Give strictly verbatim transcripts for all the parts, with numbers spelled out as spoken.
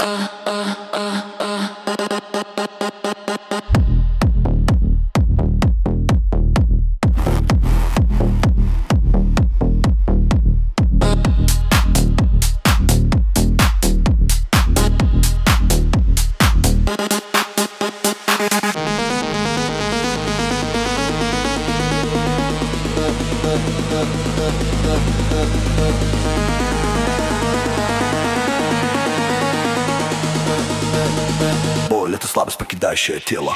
Боль — это слабость, покидающая тело.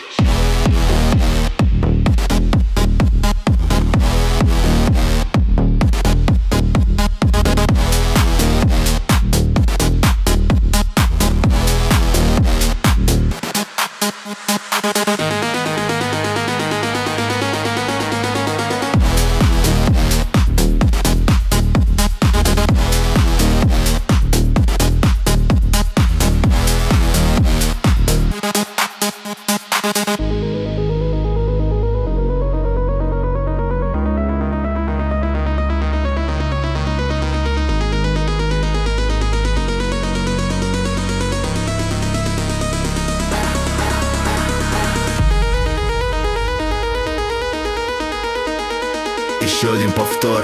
Еще один повтор,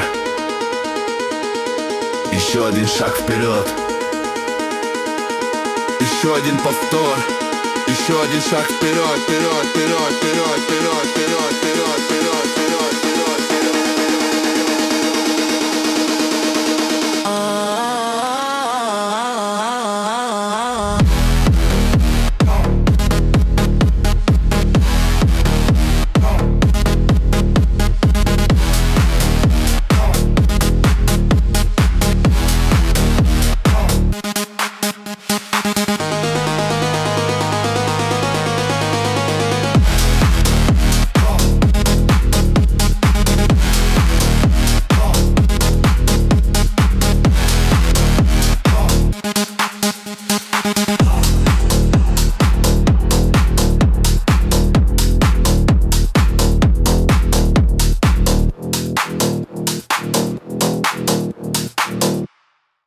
еще один шаг вперед. Еще один повтор, еще один шаг вперед, вперед, вперед, вперед, вперед, вперед, вперед.